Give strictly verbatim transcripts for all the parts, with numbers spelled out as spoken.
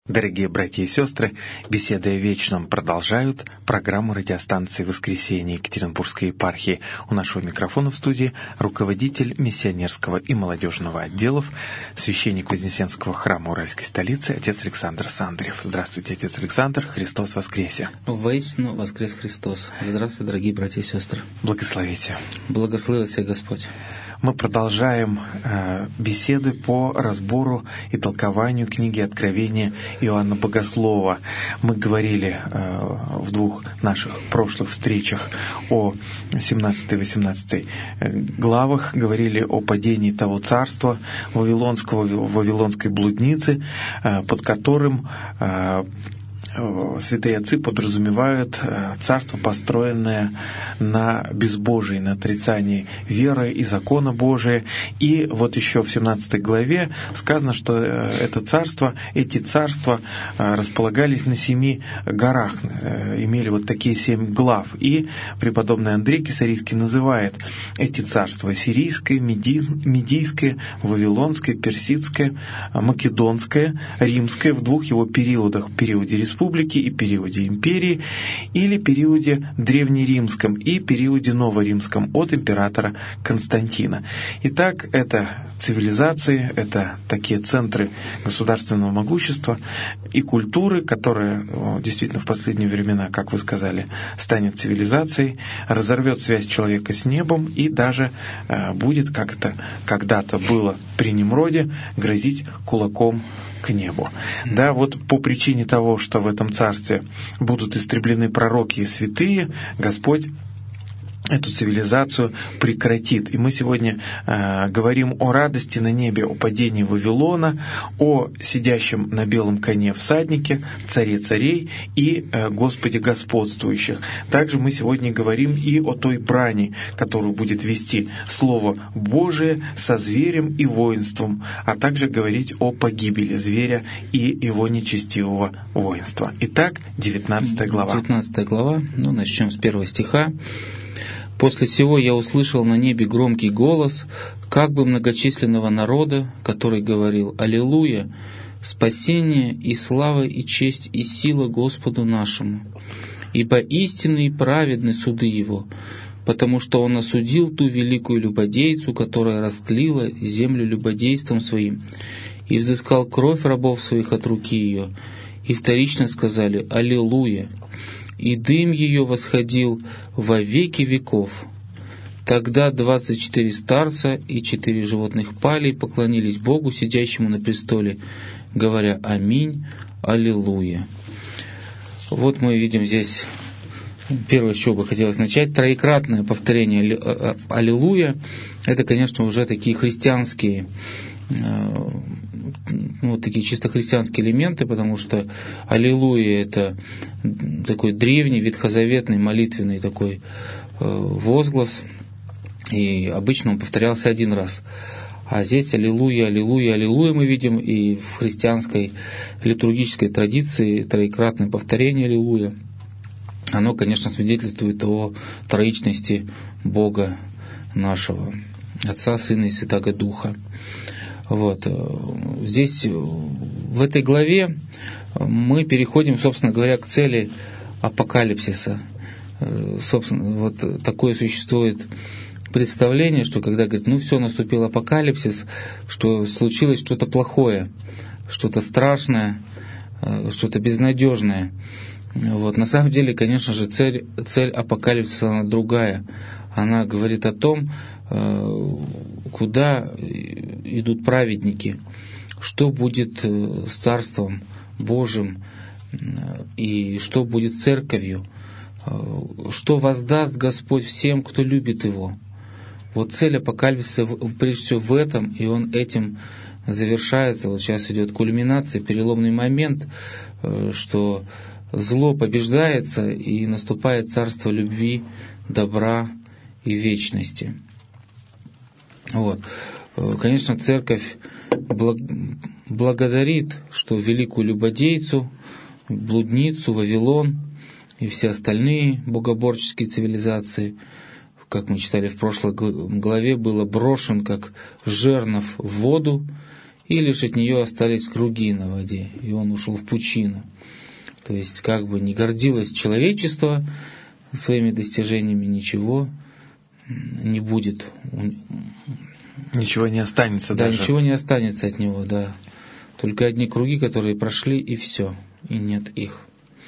Дорогие братья и сестры, беседы о вечном продолжают программу радиостанции «Воскресенье» Екатеринбургской епархии. У нашего микрофона в студии руководитель миссионерского и молодежного отделов, священник Вознесенского храма Уральской столицы, отец Александр Сандрев. Здравствуйте, отец Александр, Христос воскресе! Воистину воскрес Христос! Здравствуйте, дорогие братья и сестры! Благословите! Благослови всех Господь! Мы продолжаем э, беседы по разбору и толкованию книги Откровения Иоанна Богослова. Мы говорили э, в двух наших прошлых встречах о семнадцатой и восемнадцатой главах, говорили о падении того царства вавилонского, вавилонской блудницы, э, под которым э, святые отцы подразумевают царство, построенное на безбожии, на отрицании веры и закона Божия. И вот еще в семнадцатой главе сказано, что это царство, эти царства располагались на семи горах, имели вот такие семь глав. И преподобный Андрей Кесарийский называет эти царства: сирийское, медийское, вавилонское, персидское, македонское, римское, в двух его периодах, в периоде республики и периоде империи, или периоде древнеримском и периоде новоримском от императора Константина. Итак, это цивилизации, это такие центры государственного могущества и культуры, которая действительно в последние времена, как вы сказали, станет цивилизацией, разорвет связь человека с небом и даже будет, как это когда-то было при Немроде, грозить кулаком к небу. Да, вот по причине того, что в этом царстве будут истреблены пророки и святые, Господь эту цивилизацию прекратит. И мы сегодня э, говорим о радости на небе, о падении Вавилона, о сидящем на белом коне всаднике, царе царей и э, Господе господствующих. Также мы сегодня говорим и о той брани, которую будет вести Слово Божие со зверем и воинством, а также говорить о погибели зверя и его нечестивого воинства. Итак, девятнадцатая глава. девятнадцатая глава, ну, начнем с первого стиха. «После сего я услышал на небе громкий голос, как бы многочисленного народа, который говорил: Аллилуйя! Спасение и слава и честь и сила Господу нашему! Ибо истинны и праведны суды Его, потому что Он осудил ту великую любодейцу, которая растлила землю любодейством своим, и взыскал кровь рабов своих от руки ее, и вторично сказали: Аллилуйя! И дым ее восходил во веки веков. Тогда двадцать четыре старца и четыре животных пали и поклонились Богу, сидящему на престоле, говоря: Аминь, Аллилуйя». Вот мы видим здесь, первое, с чего бы хотелось начать, троекратное повторение «Аллилуйя». Это, конечно, уже такие христианские, ну, вот такие чисто христианские элементы, потому что «Аллилуйя» — это такой древний, ветхозаветный, молитвенный такой возглас, и обычно он повторялся один раз. А здесь «Аллилуйя, Аллилуйя, Аллилуйя» мы видим, и в христианской литургической традиции троекратное повторение «Аллилуйя», оно, конечно, свидетельствует о троичности Бога нашего, Отца, Сына и Святаго Духа. Вот. Здесь, в этой главе, мы переходим, собственно говоря, к цели апокалипсиса. Собственно, вот такое существует представление, что когда говорят: ну все, наступил апокалипсис, что случилось что-то плохое, что-то страшное, что-то безнадежное. Вот. На самом деле, конечно же, цель, цель апокалипсиса она другая. Она говорит о том, куда идут праведники, что будет с Царством Божьим и что будет с Церковью, что воздаст Господь всем, кто любит Его. Вот цель апокалипсиса прежде всего в этом, и он этим завершается. Вот сейчас идет кульминация, переломный момент, что зло побеждается и наступает царство любви, добра и вечности. Вот. Конечно, Церковь благодарит, что великую любодейцу, блудницу, Вавилон и все остальные богоборческие цивилизации, как мы читали в прошлой главе, было брошен как жернов в воду, и лишь от нее остались круги на воде, и он ушел в пучину. То есть, как бы не гордилось человечество своими достижениями, ничего не будет. Ничего не останется да, даже. Да, ничего не останется от него, да. Только одни круги, которые прошли, и все, и нет их.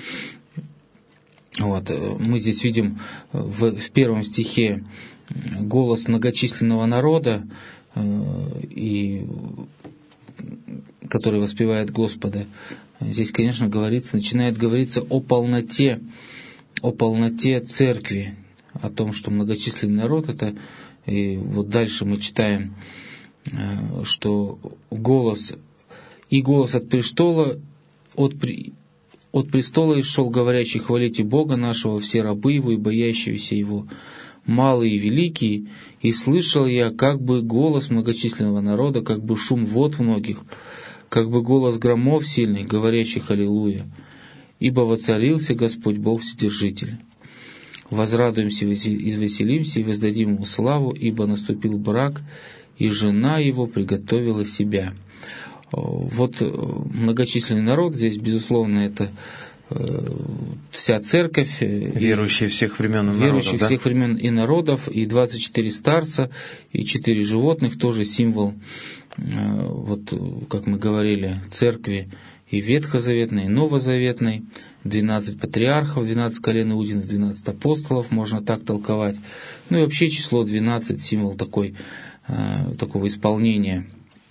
Вот. Мы здесь видим в, в первом стихе голос многочисленного народа, и, который воспевает Господа. Здесь, конечно, говорится, начинает говориться о полноте, о полноте церкви, о том, что многочисленный народ это, и вот дальше мы читаем, что голос, и голос от престола, от, от престола исшел говорящий: хвалите Бога нашего, все рабы Его и боящиеся Его, малые и великие, и слышал я как бы голос многочисленного народа, как бы шум вод многих, как бы голос громов сильных, говорящих аллилуйя. Ибо воцарился Господь Бог Вседержитель. Возрадуемся и веселимся, и воздадим Ему славу, ибо наступил брак, и жена Его приготовила себя. Вот многочисленный народ, здесь, безусловно, это вся церковь, верующие всех времен и народов, верующие да? всех времен и народов, и двадцать четыре старца, и четыре животных, тоже символ, вот, как мы говорили, церкви и ветхозаветной, и новозаветной, двенадцать патриархов, двенадцать колен Иудиных, двенадцать апостолов, можно так толковать. Ну и вообще число двенадцать, символ такой, такого исполнения.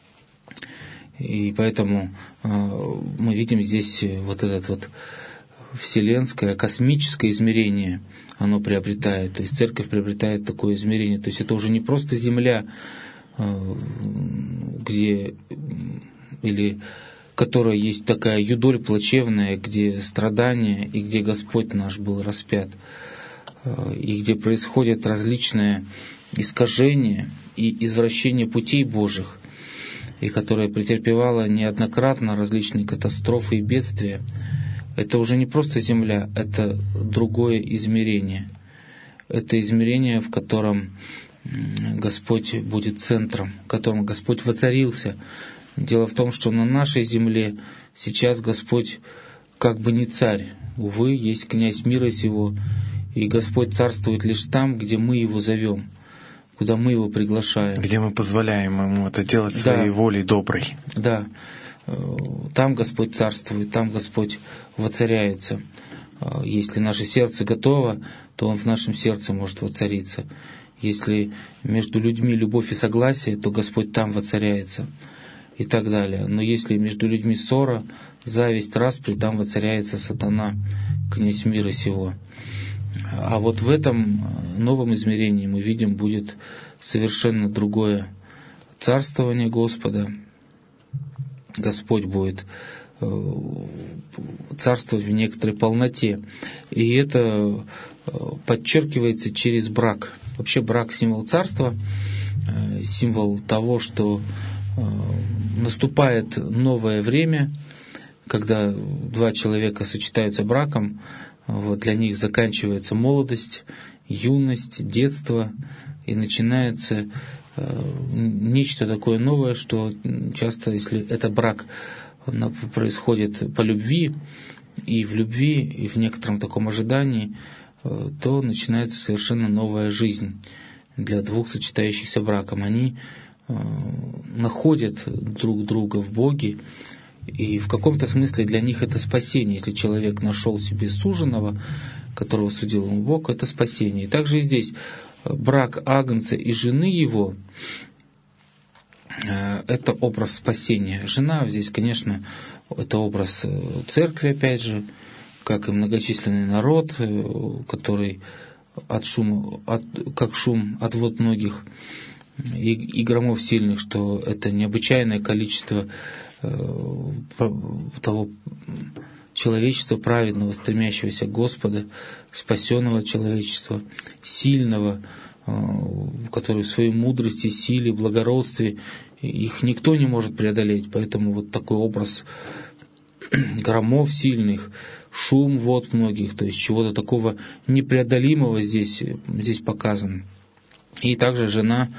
И поэтому мы видим здесь вот этот вот вселенское, космическое измерение, оно приобретает, то есть церковь приобретает такое измерение, то есть это уже не просто земля, где, или которая есть такая юдоль плачевная, где страдания, и где Господь наш был распят, и где происходят различные искажения и извращения путей Божьих, и которая претерпевала неоднократно различные катастрофы и бедствия. Это уже не просто земля, это другое измерение. Это измерение, в котором Господь будет центром, в котором Господь воцарился. Дело в том, что на нашей земле сейчас Господь как бы не царь. Увы, есть князь мира сего, и Господь царствует лишь там, где мы Его зовем, куда мы Его приглашаем. Где мы позволяем Ему это делать своей да. волей доброй. Да, там Господь царствует, там Господь воцаряется. Если наше сердце готово, то Он в нашем сердце может воцариться. Если между людьми любовь и согласие, то Господь там воцаряется. И так далее. Но если между людьми ссора, зависть, распри, там воцаряется сатана, князь мира сего. А вот в этом новом измерении мы видим, будет совершенно другое царствование Господа. Господь будет царствовать в некоторой полноте. И это подчеркивается через брак. Вообще брак — символ царства, символ того, что наступает новое время, когда два человека сочетаются браком, вот, для них заканчивается молодость, юность, детство, и начинается э, нечто такое новое, что часто, если это брак происходит по любви, и в любви, и в некотором таком ожидании, э, то начинается совершенно новая жизнь для двух сочетающихся браком. Они находят друг друга в Боге, и в каком-то смысле для них это спасение. Если человек нашел себе суженого, которого судил ему Бог, это спасение. И также и здесь брак агнца и жены его — это образ спасения. Жена здесь, конечно, это образ церкви, опять же, как и многочисленный народ, который от шума, от, как шум от вод многих, И, и громов сильных, что это необычайное количество э, того человечества праведного, стремящегося к Господу, спасенного человечества, сильного, э, который в своей мудрости, силе, благородстве, их никто не может преодолеть. Поэтому вот такой образ громов сильных, шум вод многих, то есть чего-то такого непреодолимого здесь, здесь показан. И также жена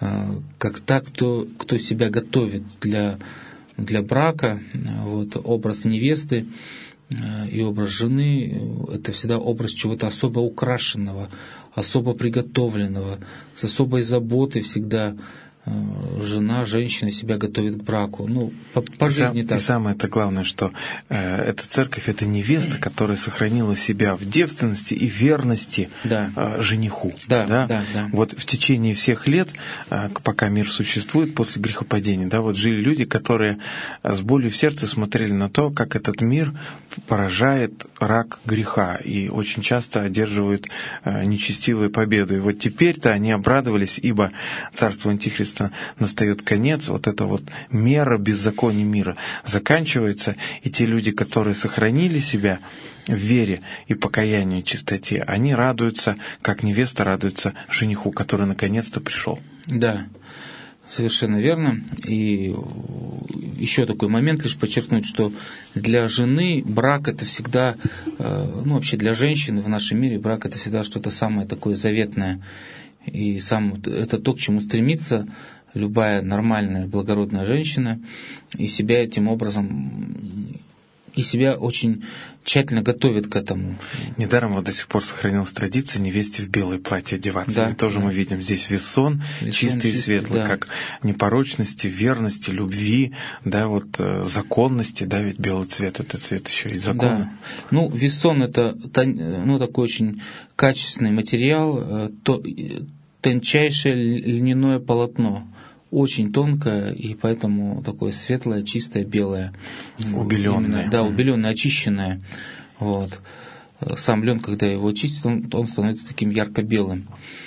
как та, кто, кто себя готовит для, для брака. Вот, образ невесты и образ жены – это всегда образ чего-то особо украшенного, особо приготовленного, с особой заботой всегда жена, женщина себя готовит к браку. Ну, по, по жизни и так. И самое-то главное, что э, эта церковь — это невеста, которая сохранила себя в девственности и верности да. э, жениху. Да, да? Да, да. Вот в течение всех лет, э, пока мир существует, после грехопадения, да, вот жили люди, которые с болью в сердце смотрели на то, как этот мир поражает рак греха и очень часто одерживают э, нечестивые победы. И вот теперь-то они обрадовались, ибо царство Антихриста настает конец, вот эта вот мера беззакония мира заканчивается, и те люди, которые сохранили себя в вере и покаянии, чистоте, они радуются, как невеста радуется жениху, который наконец-то пришел. Да, совершенно верно. И еще такой момент, лишь подчеркнуть, что для жены брак — это всегда, ну вообще для женщины в нашем мире брак — это всегда что-то самое такое заветное. И сам, это то, к чему стремится любая нормальная, благородная женщина, и себя этим образом, и себя очень тщательно готовит к этому. Недаром вот до сих пор сохранилась традиция невесте в белое платье одеваться. Да, и тоже да. мы видим здесь весон, весон чистый и светлый, да. как непорочности, верности, любви, да, вот законности, да, ведь белый цвет — это цвет еще и закона. Да. Ну, весон — это ну, такой очень качественный материал, то, тончайшее льняное полотно, очень тонкое, и поэтому такое светлое, чистое, белое. Убеленное. Да, убеленное, очищенное. Вот. Сам лен, когда его очистит, он, он становится таким ярко-белым.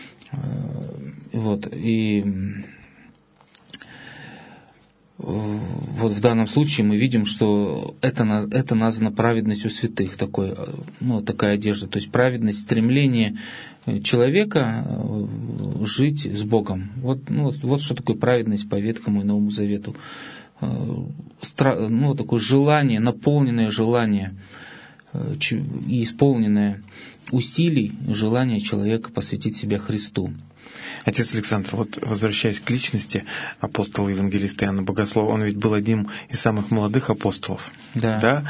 Вот. И вот в данном случае мы видим, что это, это названо праведностью святых, такой, ну, такая одежда. То есть праведность, стремление человека жить с Богом. Вот, ну, вот что такое праведность по Ветхому и Новому Завету. Ну, такое желание, наполненное желание и исполненное усилий, желание человека посвятить себя Христу. Отец Александр, вот возвращаясь к личности апостола евангелиста Иоанна Богослова, он ведь был одним из самых молодых апостолов, да, да?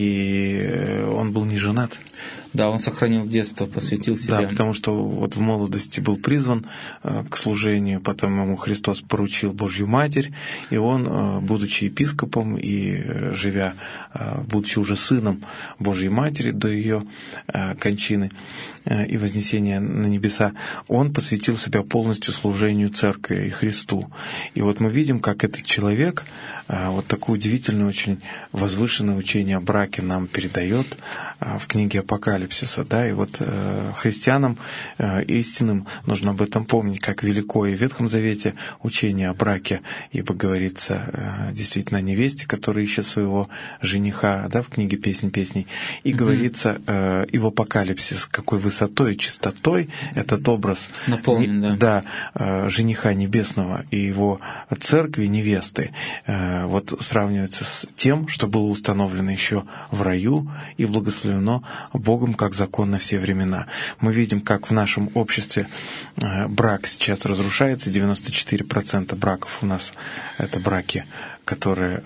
И он был не женат. Да, он сохранил детство, посвятил себя. Да, потому что вот в молодости был призван к служению, потом ему Христос поручил Божью Матерь, и он, будучи епископом и живя, будучи уже сыном Божьей Матери до ее кончины и вознесения на небеса, он посвятил себя полностью служению Церкви и Христу. И вот мы видим, как этот человек вот такое удивительное, очень возвышенное учение о браке нам передает в книге Апокалипсиса. Да? И вот христианам истинным нужно об этом помнить, как велико и в Ветхом Завете учение о браке, ибо говорится действительно о невесте, которая ищет своего жениха, да, в книге «Песнь песней», и mm-hmm. говорится и в Апокалипсис, какой высотой и чистотой этот образ наполнен, не, да. Да, жениха небесного и его церкви, невесты, вот сравнивается с тем, что было установлено еще в раю и благословено Богом как закон на все времена. Мы видим, как в нашем обществе брак сейчас разрушается. девяносто четыре процента браков у нас — это браки, которые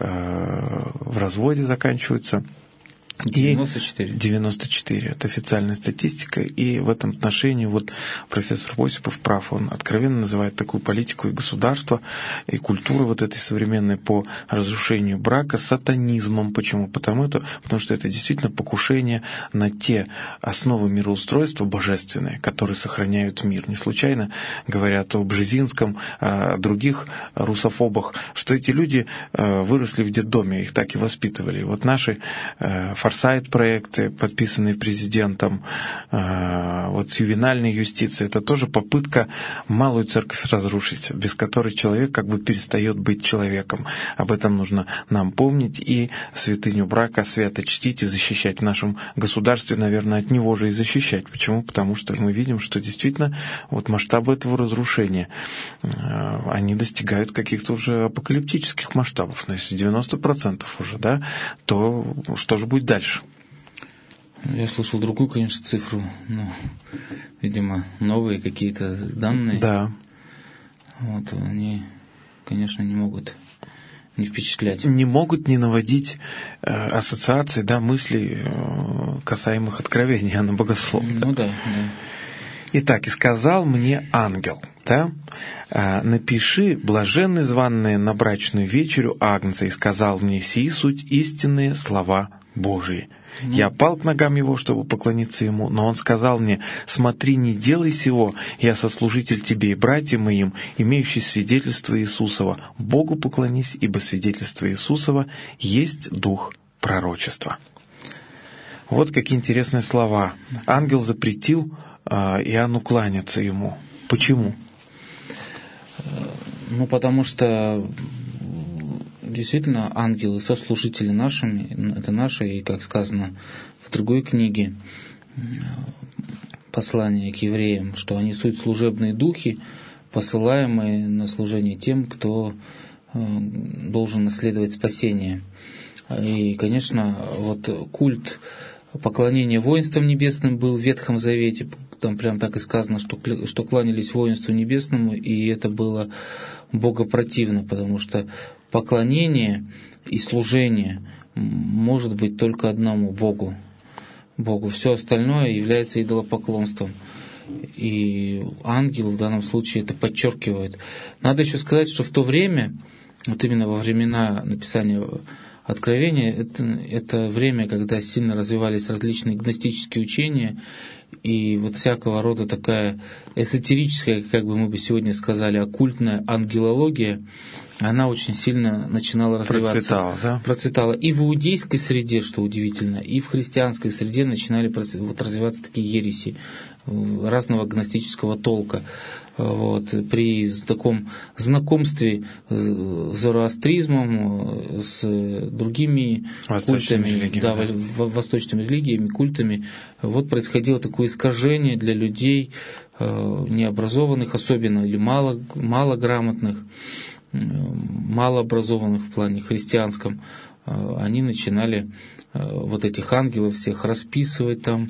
в разводе заканчиваются. девяносто четыре. девяносто четыре. Это официальная статистика. И в этом отношении вот профессор Осипов прав. Он откровенно называет такую политику и государства, и культуру вот этой современной по разрушению брака сатанизмом. Почему? Потому, это, потому что это действительно покушение на те основы мироустройства божественные, которые сохраняют мир. Не случайно говорят о Бжезинском, о других русофобах, что эти люди выросли в детдоме, их так и воспитывали. И вот наши форсайт-проекты, подписанные президентом, вот ювенальная юстиция, это тоже попытка малую церковь разрушить, без которой человек как бы перестает быть человеком. Об этом нужно нам помнить и святыню брака свято чтить и защищать в нашем государстве, наверное, от него же и защищать. Почему? Потому что мы видим, что действительно вот масштабы этого разрушения, они достигают каких-то уже апокалиптических масштабов. Но если девяносто процентов уже, да, то что же будет дальше? Я слышал другую, конечно, цифру, но, видимо, новые какие-то данные. Да. вот, они, конечно, не могут не впечатлять. Не могут не наводить э, ассоциации, да, мыслей, э, касаемых откровения Иоанна Богослова. Ну да, да. Итак, «И сказал мне ангел», да, э, «напиши, блаженны званные на брачную вечерю Агнца, и сказал мне, сии суть истинные слова Божии». Mm-hmm. Я пал к ногам его, чтобы поклониться ему, но он сказал мне: «Смотри, не делай сего, я сослужитель тебе и братьям моим, имеющий свидетельство Иисусова. Богу поклонись, ибо свидетельство Иисусова есть дух пророчества». Вот какие интересные слова. Ангел запретил э, Иоанну кланяться ему. Почему? Ну, потому что действительно, ангелы, сослужители нашими, это наши, и, как сказано в другой книге, послание к евреям, что они суть служебные духи, посылаемые на служение тем, кто должен наследовать спасение. И, конечно, вот культ поклонения воинствам небесным был в Ветхом Завете, там прям так и сказано, что, что кланялись воинству небесному, и это было богопротивно, потому что поклонение и служение может быть только одному Богу. Богу. Все остальное является идолопоклонством. И ангел в данном случае это подчеркивает. Надо еще сказать, что в то время, вот именно во времена написания Откровения, это, это время, когда сильно развивались различные гностические учения, и вот всякого рода такая эзотерическая, как бы мы бы сегодня сказали, оккультная ангелология, она очень сильно начинала развиваться. Процветала, да? Процветала. И в иудейской среде, что удивительно, и в христианской среде начинали вот развиваться такие ереси разного гностического толка. Вот, при таком знакомстве с зороастризмом, с другими восточными культами, религиями, да, да. восточными религиями, культами, вот происходило такое искажение для людей необразованных, особенно или мало, малограмотных, малообразованных в плане христианском. Они начинали вот этих ангелов всех расписывать там,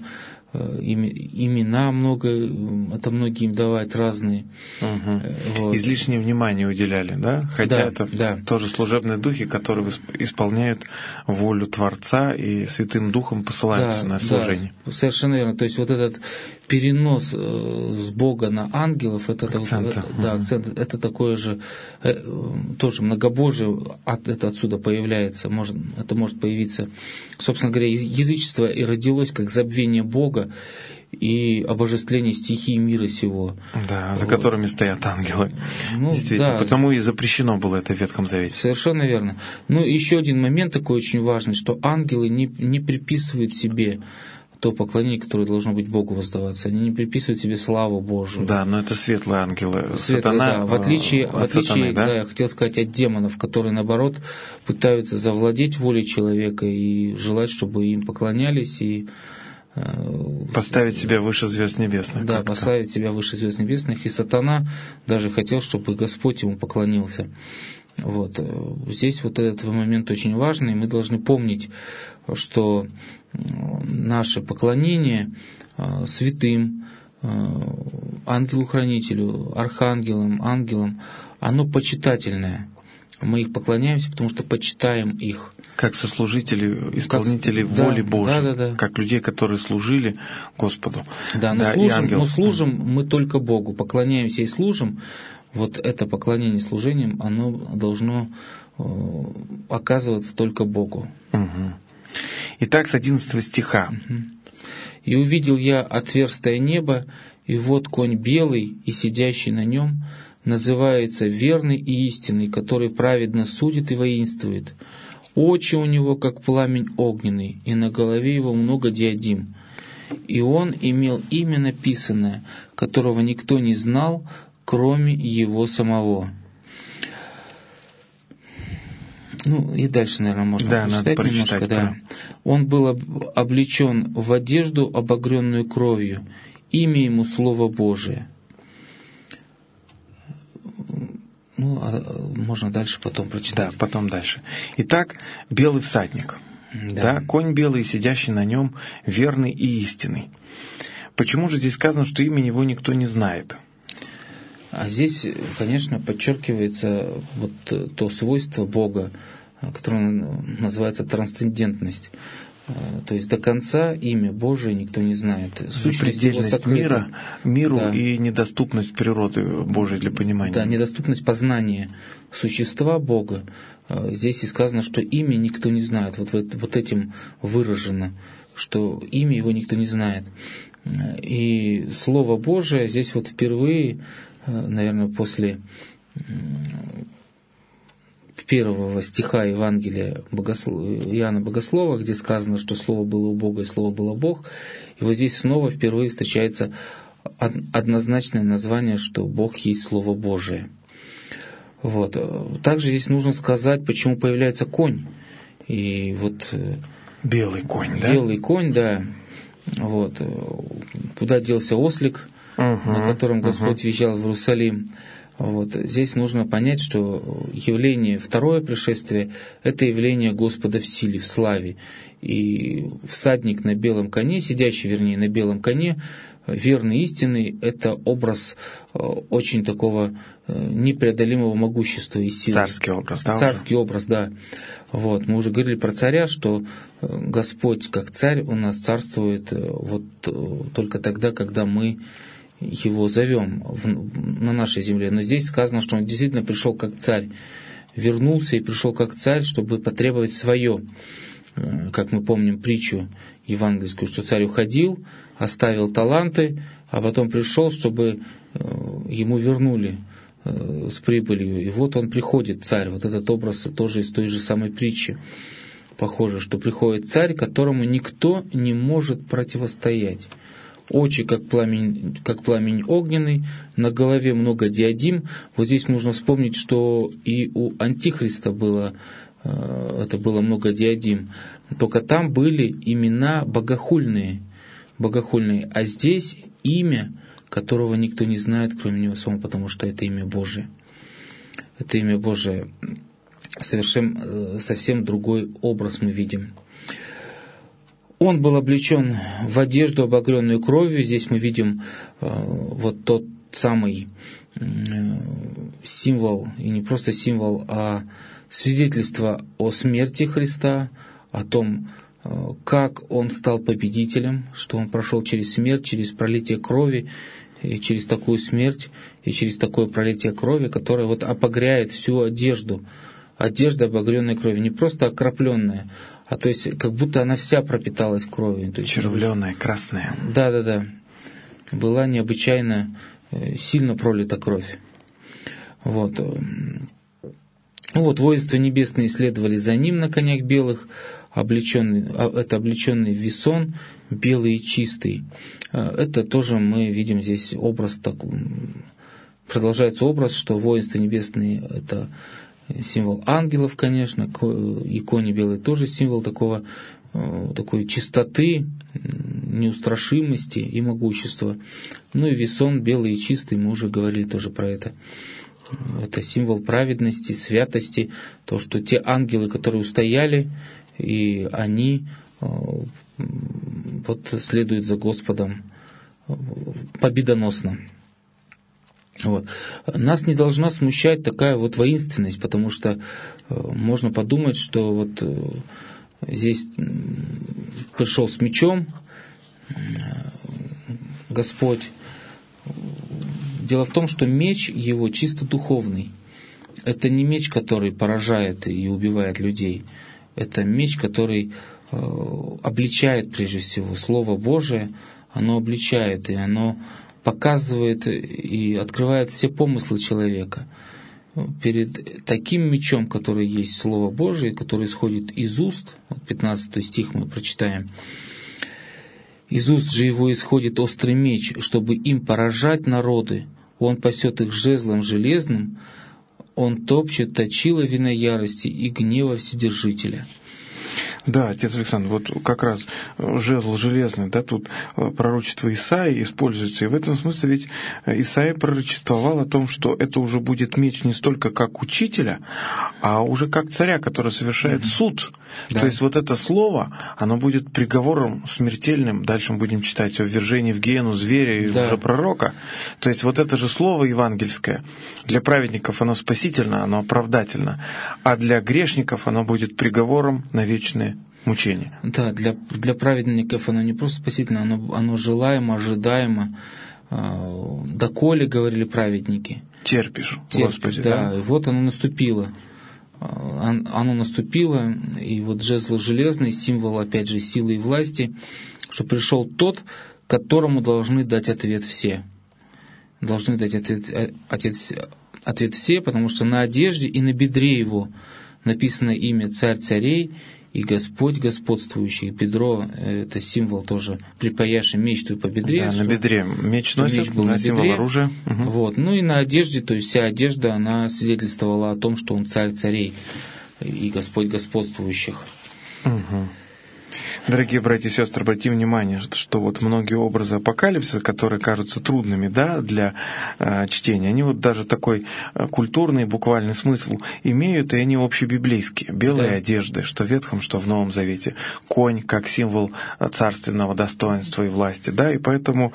имена много, это многие им давать разные. Угу. Вот. Излишнее внимание уделяли, да? Хотя да, это да. тоже служебные духи, которые исполняют волю Творца и Святым Духом посылаются да, на служение. Да, совершенно верно. То есть вот этот перенос с Бога на ангелов, это, акцент, это, да, акцент, это такое же тоже многобожие, это отсюда появляется, может, это может появиться. Собственно говоря, язычество и родилось как забвение Бога и обожествление стихии мира сего. Да, за вот. Которыми стоят ангелы. Ну, действительно. Да. Потому и запрещено было это в Ветхом Завете. Совершенно верно. Ну, еще один момент такой очень важный, что ангелы не, не приписывают себе то поклонение, которое должно быть Богу воздаваться. Они не приписывают себе славу Божию. Да, но это светлые ангелы. Светлые, Сатана, да. В отличие, в отличие сатаны, да? Да, я хотел сказать, от демонов, которые, наоборот, пытаются завладеть волей человека и желать, чтобы им поклонялись, и поставить себя выше звезд небесных. Да, как-то. поставить себя выше звезд небесных. И сатана даже хотел, чтобы Господь ему поклонился. Вот. Здесь вот этот момент очень важный. Мы должны помнить, что наше поклонение святым, ангелу-хранителю, архангелам, ангелам, оно почитательное. Мы их поклоняемся, потому что почитаем их. Как сослужители, исполнители как, воли да, Божьей, да, да, да. как людей, которые служили Господу. Да, но, да, служим, но служим мы только Богу, поклоняемся и служим. Вот это поклонение служением, оно должно э, оказываться только Богу. Угу. Итак, с одиннадцатого стиха. Угу. «И увидел я отверстое небо, и вот конь белый, и сидящий на нем называется верный и истинный, который праведно судит и воинствует. Очи у него, как пламень огненный, и на голове его много диадим. И он имел имя написанное, которого никто не знал, кроме его самого». Ну и дальше, наверное, можно да, прочитать надо немножко. прочитать, Да. Он был облечен в одежду, обогренную кровью. Имя ему Слово Божие. Ну, а можно дальше потом прочитать. Да, потом дальше. Итак, белый всадник. Да. Да, конь белый, сидящий на нем, верный и истинный. Почему же здесь сказано, что имя его никто не знает? А здесь, конечно, подчеркивается вот то свойство Бога, которое называется трансцендентность. То есть до конца имя Божие никто не знает. Запредельность мира, миру да. и недоступность природы Божией для понимания. Да, недоступность познания существа Бога. Здесь и сказано, что имя никто не знает. Вот, вот этим выражено, что имя его никто не знает. И Слово Божие здесь вот впервые, наверное, после первого стиха Евангелия Иоанна Богослова, где сказано, что Слово было у Бога и Слово было Бог, и вот здесь снова впервые встречается однозначное название, что Бог есть Слово Божие. Вот. Также здесь нужно сказать, почему появляется конь. И вот белый конь, да? Белый конь, да. Вот. Куда делся ослик, uh-huh, на котором Господь uh-huh. въезжал в Иерусалим. Вот. Здесь нужно понять, что явление, второе пришествие, это явление Господа в силе, в славе. И всадник на белом коне, сидящий, вернее, на белом коне, верный, истинный, это образ очень такого непреодолимого могущества и силы. Царский образ, да? Царский образ, да. Вот. Мы уже говорили про царя, что Господь, как царь, у нас царствует вот только тогда, когда мы его зовем в, на нашей земле. Но здесь сказано, что он действительно пришел как царь, вернулся и пришел как царь, чтобы потребовать свое. Как мы помним притчу евангельскую, что царь уходил, оставил таланты, а потом пришел, чтобы ему вернули с прибылью. И вот он приходит, царь. Вот этот образ тоже из той же самой притчи. Похоже, что приходит царь, которому никто не может противостоять. Очи, как пламень, как пламень огненный, на голове много диадим. Вот здесь нужно вспомнить, что и у Антихриста было, это было много диадим. Только там были имена богохульные, богохульные. А здесь имя, которого никто не знает, кроме него самого, потому что это имя Божие. Это имя Божие. Совершенно, совсем другой образ мы видим. Он был облечен в одежду, обогренную кровью. Здесь мы видим э, вот тот самый э, символ, и не просто символ, а свидетельство о смерти Христа, о том, э, как Он стал победителем, что Он прошел через смерть, через пролитие крови, и через такую смерть, и через такое пролитие крови, которое вот обогряет всю одежду. Одежда, обогренная кровью, не просто окропленная, а то есть как будто она вся пропиталась кровью. Червленая, красная. Да, да, да. Была необычайно сильно пролита кровь. Вот. Вот, воинства небесные следовали за ним на конях белых, облеченный, это облеченный в весон, белый и чистый. Это тоже мы видим здесь образ, так, продолжается образ, что воинства небесные — это символ ангелов, конечно, и кони белые тоже символ такого, такой чистоты, неустрашимости и могущества. Ну и весон белый и чистый, мы уже говорили тоже про это. Это символ праведности, святости, то, что те ангелы, которые устояли, и они вот следуют за Господом победоносно. Вот. Нас не должна смущать такая вот воинственность, потому что э, можно подумать, что вот э, здесь пришел с мечом э, Господь. Дело в том, что меч его чисто духовный. Это не меч, который поражает и убивает людей. Это меч, который э, обличает прежде всего. Слово Божие, оно обличает, и оно показывает и открывает все помыслы человека. Перед таким мечом, который есть Слово Божие, который исходит из уст, вот пятнадцатый стих мы прочитаем, «Из уст же его исходит острый меч, чтобы им поражать народы. Он пасет их жезлом железным, он топчет точила вина ярости и гнева Вседержителя». Да, отец Александр, вот как раз жезл железный, да, тут пророчество Исаии используется, и в этом смысле ведь Исаия пророчествовал о том, что это уже будет меч не столько как учителя, а уже как царя, который совершает mm-hmm. суд. Да. То есть вот это слово, оно будет приговором смертельным, дальше мы будем читать о ввержении в гиену зверя и да. уже пророка. То есть вот это же слово евангельское, для праведников оно спасительно, оно оправдательно, а для грешников оно будет приговором на вечные мучения. Да, для, для праведников оно не просто спасительно, оно, оно желаемо, ожидаемо. «Доколе, — говорили праведники, — терпишь, терпишь, Господи». Да, да, и вот оно наступило. Оно наступило, и вот жезл железный, символ, опять же, силы и власти, что пришел тот, которому должны дать ответ все. Должны дать ответ, ответ, ответ все, потому что на одежде и на бедре его написано имя «Царь царей» и «Господь господствующий». Бедро — это символ тоже припаяши меч твой по бедре. Да, на бедре меч носит, меч был да, на символ бедре. оружия. Угу. Вот. Ну и на одежде, то есть вся одежда, она свидетельствовала о том, что он царь царей и Господь господствующих. Угу. Дорогие братья и сестры, обратите внимание, что вот многие образы апокалипсиса, которые кажутся трудными, да, для э, чтения, они вот даже такой э, культурный, буквальный смысл имеют, и они общебиблейские. Белые да. одежды, что в Ветхом, что в Новом Завете. Конь как символ царственного достоинства и власти, да, и поэтому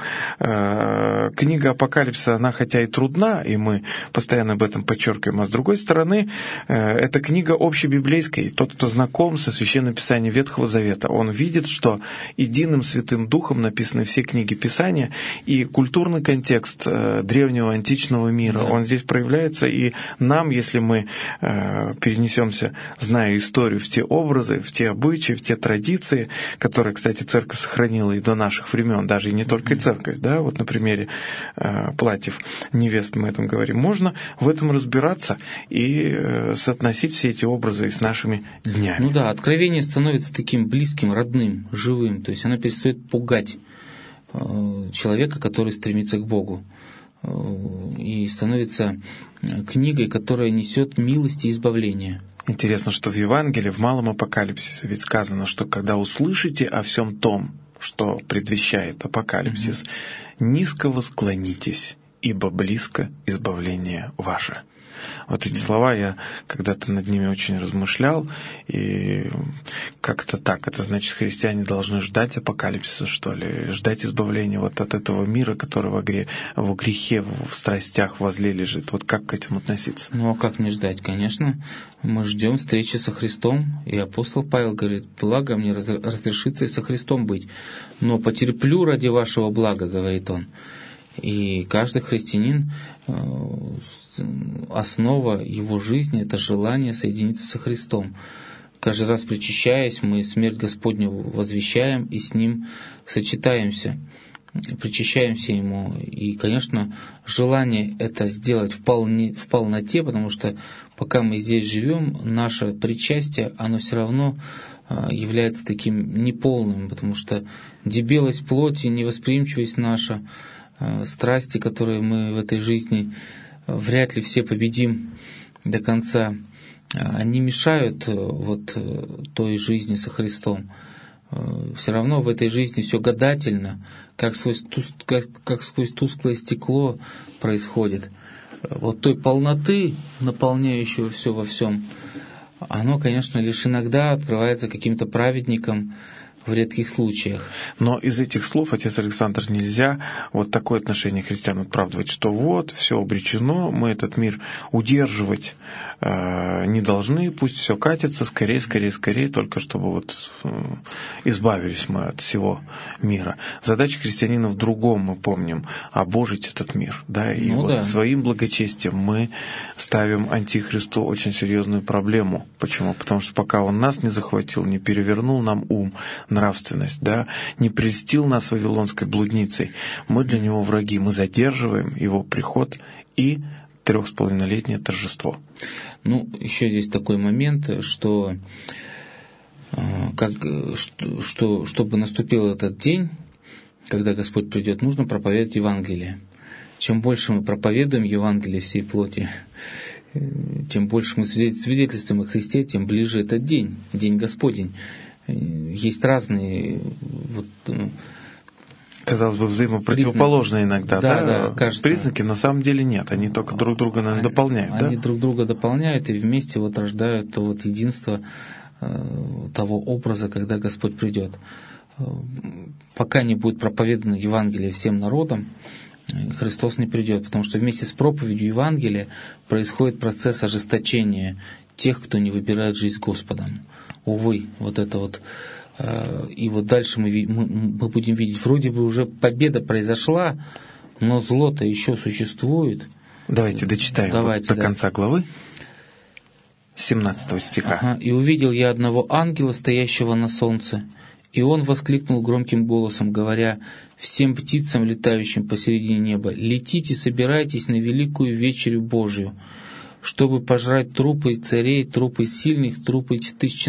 э, книга Апокалипсиса, она хотя и трудна, и мы постоянно об этом подчеркиваем, а с другой стороны, э, это книга общебиблейская, и тот, кто знаком со Священным Писанием Ветхого Завета, он видит, что единым Святым Духом написаны все книги Писания, и культурный контекст э, древнего античного мира, да. он здесь проявляется, и нам, если мы э, перенесемся, зная историю, в те образы, в те обычаи, в те традиции, которые, кстати, церковь сохранила и до наших времен, даже и не только и церковь, да, вот на примере э, платьев невест мы этом говорим, можно в этом разбираться и э, соотносить все эти образы с нашими днями. Ну да, откровение становится таким близким, родным, живым, то есть оно перестает пугать э, человека, который стремится к Богу, э, и становится книгой, которая несет милость и избавление. Интересно, что в Евангелии, в Малом Апокалипсисе ведь сказано, что когда услышите о всем том, что предвещает Апокалипсис, mm-hmm. низко восклонитесь, ибо близко избавление ваше. Вот эти слова, я когда-то над ними очень размышлял, и как-то так, это значит, христиане должны ждать апокалипсиса, что ли, ждать избавления вот от этого мира, который во, гре, во грехе, в страстях возле лежит. Вот как к этому относиться? Ну, а как не ждать? Конечно, мы ждем встречи со Христом, и апостол Павел говорит: благо мне разрешится и со Христом быть, но потерплю ради вашего блага, говорит он. И каждый христианин, основа его жизни — это желание соединиться со Христом. Каждый раз причащаясь, мы смерть Господню возвещаем и с Ним сочетаемся, причащаемся Ему. И, конечно, желание это сделать в, полне, в полноте, потому что пока мы здесь живем, наше причастие, оно все равно является таким неполным, потому что дебелость плоти, невосприимчивость наша, страсти, которые мы в этой жизни вряд ли все победим до конца, они мешают вот той жизни со Христом. Все равно в этой жизни все гадательно, как сквозь, тус, как, как сквозь тусклое стекло происходит. Вот той полноты, наполняющего все во всем, оно, конечно, лишь иногда открывается каким-то праведникам, в редких случаях. Но из этих слов, отец Александр, нельзя вот такое отношение христиан оправдывать, что вот, все обречено, мы этот мир удерживать э, не должны, пусть все катится, скорее, скорее, скорее, только чтобы вот э, избавились мы от всего мира. Задача христианина в другом, мы помним, обожить этот мир, да, и ну, вот да. своим благочестием мы ставим антихристу очень серьезную проблему. Почему? Потому что пока он нас не захватил, не перевернул нам ум, нравственность, да, не прельстил нас вавилонской блудницей, мы для него враги, мы задерживаем его приход и трех с половиной-летнее торжество. Ну, еще здесь такой момент, что, как, что, что чтобы наступил этот день, когда Господь придет, нужно проповедовать Евангелие. Чем больше мы проповедуем Евангелие всей плоти, тем больше мы свидетельствуем о Христе, тем ближе этот день, День Господень. есть разные вот, казалось бы, взаимопротивоположные иногда, да, да, да, кажется, признаки, но на самом деле нет, они только друг друга, наверное, они, дополняют. Они да? друг друга дополняют и вместе вот рождают то вот единство э, того образа, когда Господь придет. Пока не будет проповедано Евангелие всем народам, Христос не придет, потому что вместе с проповедью Евангелия происходит процесс ожесточения тех, кто не выбирает жизнь с Господом. Увы, вот это вот. И вот дальше мы, мы, мы будем видеть, вроде бы уже победа произошла, но зло-то еще существует. Давайте дочитаем Давайте, вот до да. конца главы, семнадцатого стиха. Ага. «И увидел я одного ангела, стоящего на солнце, и он воскликнул громким голосом, говоря всем птицам, летающим посередине неба: летите, собирайтесь на великую вечерю Божию, чтобы пожрать трупы царей, трупы сильных, трупы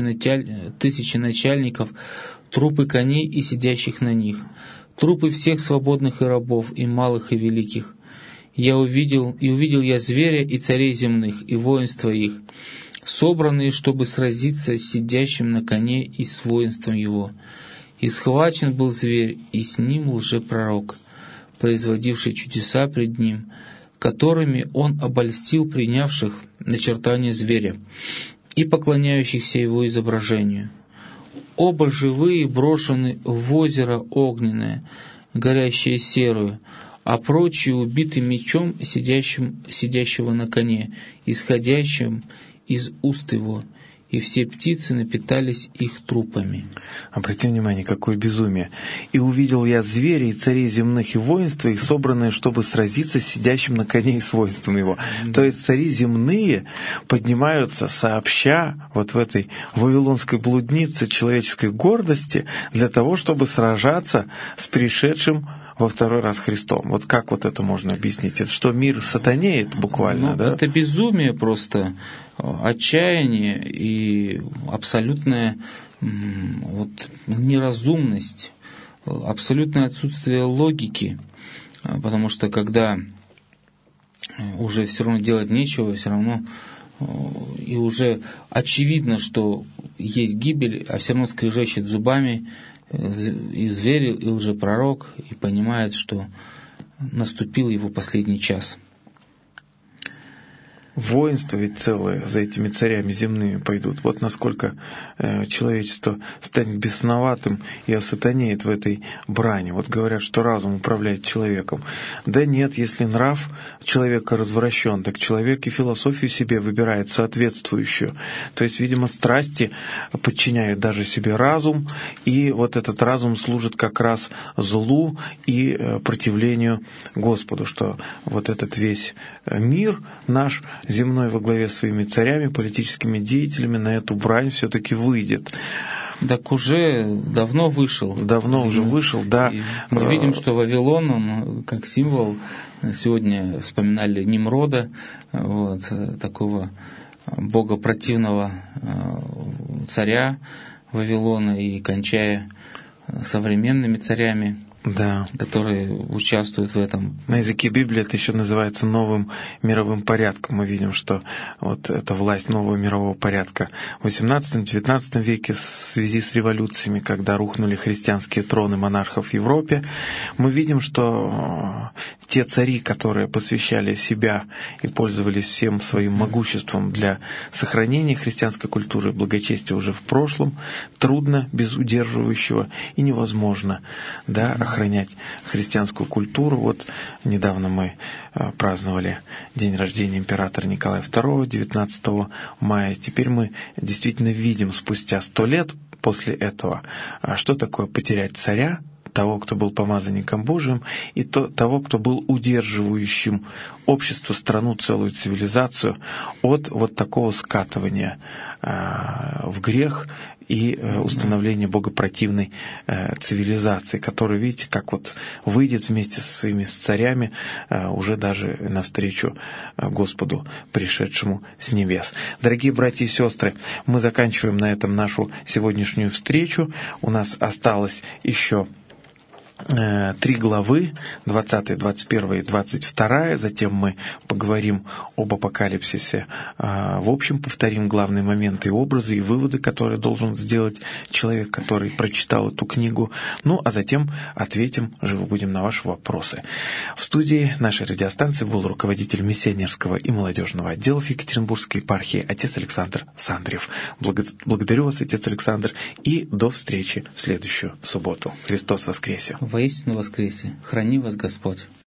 тысяченачальников, трупы коней и сидящих на них, трупы всех свободных и рабов, и малых, и великих. Я увидел, и увидел я зверя и царей земных, и воинства их, собранные, чтобы сразиться с сидящим на коне и с воинством его. И схвачен был зверь, и с ним лжепророк, производивший чудеса пред ним, которыми он обольстил принявших начертание зверя и поклоняющихся его изображению. Оба живые брошены в озеро огненное, горящее серую, а прочие убиты мечом сидящим, сидящего на коне, исходящим из уст его, и все птицы напитались их трупами». Обратите внимание, какое безумие. «И увидел я зверя и царей земных и воинства, их собранные, чтобы сразиться с сидящим на коне и с воинством его». Да. То есть цари земные поднимаются сообща вот в этой вавилонской блуднице человеческой гордости для того, чтобы сражаться с пришедшим во второй раз Христом. Вот как вот это можно объяснить? Это что, мир сатанеет буквально, ну, да? Это безумие просто, отчаяние и абсолютная вот, неразумность, абсолютное отсутствие логики. Потому что когда уже все равно делать нечего, все равно и уже очевидно, что есть гибель, а все равно скрежещет зубами и зверь, и лжепророк, и понимает, что наступил его последний час. Воинство ведь целое за этими царями земными пойдут. Вот насколько э, человечество станет бесноватым и осатанеет в этой брани. Вот говорят, что разум управляет человеком. Да нет, если нрав человека развращен, так человек и философию себе выбирает соответствующую. То есть, видимо, страсти подчиняют даже себе разум, и вот этот разум служит как раз злу и э, противлению Господу, что вот этот весь мир наш земной во главе с своими царями, политическими деятелями на эту брань все-таки выйдет. Так уже давно вышел. Давно и, уже вышел, да. Мы видим, что Вавилон, он как символ, сегодня вспоминали Нимрода, вот, такого богопротивного царя Вавилона, и кончая современными царями, да, которые участвуют в этом. На языке Библии это еще называется новым мировым порядком. Мы видим, что вот эта власть нового мирового порядка в восемнадцатом-девятнадцатом веке в связи с революциями, когда рухнули христианские троны монархов в Европе, мы видим, что те цари, которые посвящали себя и пользовались всем своим могуществом для сохранения христианской культуры и благочестия уже в прошлом, трудно без удерживающего и невозможно, да, охранять христианскую культуру. Вот недавно мы праздновали день рождения императора Николая второго, девятнадцатого мая. Теперь мы действительно видим спустя сто лет после этого, что такое потерять царя, того, кто был помазанником Божиим, и то, того, кто был удерживающим общество, страну, целую цивилизацию от вот такого скатывания э, в грех и э, установления богопротивной э, цивилизации, которая, видите, как вот выйдет вместе со своими царями э, уже даже навстречу Господу, пришедшему с небес. Дорогие братья и сестры, мы заканчиваем на этом нашу сегодняшнюю встречу. У нас осталось еще три главы, двадцатая, двадцать первая и двадцать вторая. Затем мы поговорим об апокалипсисе. В общем, повторим главные моменты и образы, и выводы, которые должен сделать человек, который прочитал эту книгу. Ну, а затем ответим, живо будем на ваши вопросы. В студии нашей радиостанции был руководитель миссионерского и молодежного отделов Екатеринбургской епархии отец Александр Сандрев. Благодарю вас, отец Александр, и до встречи в следующую субботу. Христос воскресе! Воистину воскресе! Храни вас Господь!